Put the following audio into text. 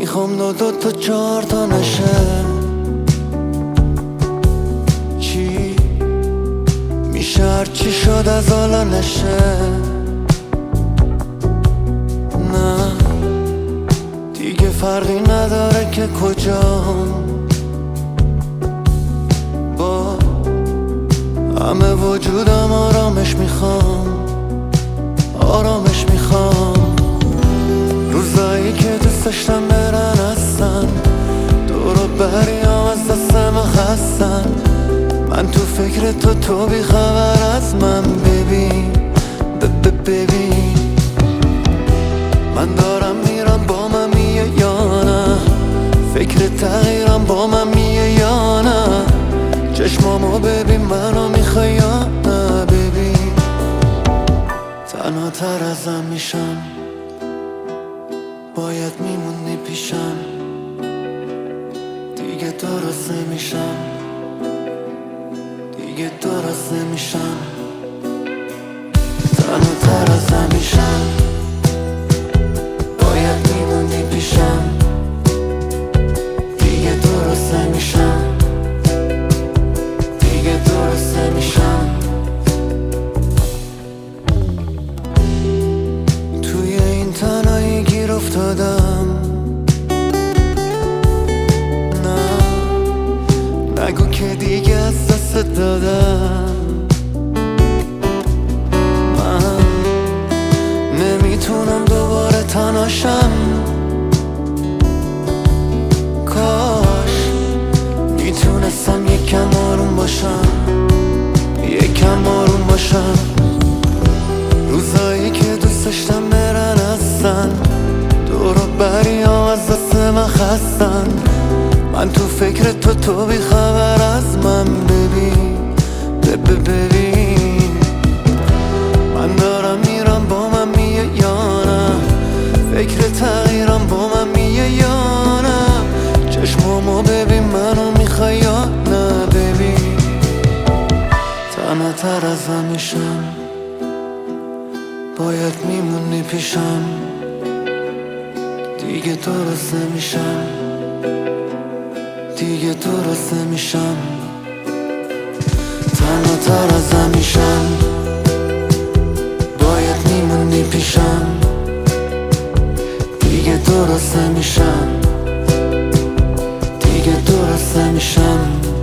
میخوام دو تا 4 تا نشه. چی میشه هرچی شد از حالا نشه. نه دیگه فرقی نداره که کجام، با همه وجودم آرامش میخوام، آرامش میخوام. روزایی که دوست داشتم برن هستن، دورو بریام از دست من خستن. من تو فکر تو بی خبر از من. ببین ببین من دارم میرم، با من میه یا نه؟ فکر تغییرم با من میه یا نه؟ چشمامو ببین منو میخوای یا نه؟ ببین تنها تر ازم میشم، باید میمونی پیشم، دیگه درست نمیشم، دیگه درست نمیشم. تنها تر ازم میشم، باید میمونی پیشم، دیگه درست نمیشم، دیگه درست نمیشم. توی این تنهایی گیر افتادم. نه نگو که دیگه از دست دادم. من نمیتونم دوباره تنهاشم. کاش میتونستم یکم آروم باشم، یکم آروم باشم. روزایی که دوست داشتم برن هستن، دورو بریام از دست من خستن. من تو فکر تو بی خبر از من. ببین ببین من دارم میرم، با من میه یا نه؟ فکر تغییرم با من میه یا نه؟ چشمامو ببین منو میخوای یا نه؟ ببین تنها تر ازم میشم، باید میمونی پیشم، دیگه درست نمیشم، دیگه درست نمیشم. تنها تر ازم میشم، باید میمونی پیشم، دیگه درست نمیشم، دیگه درست نمیشم.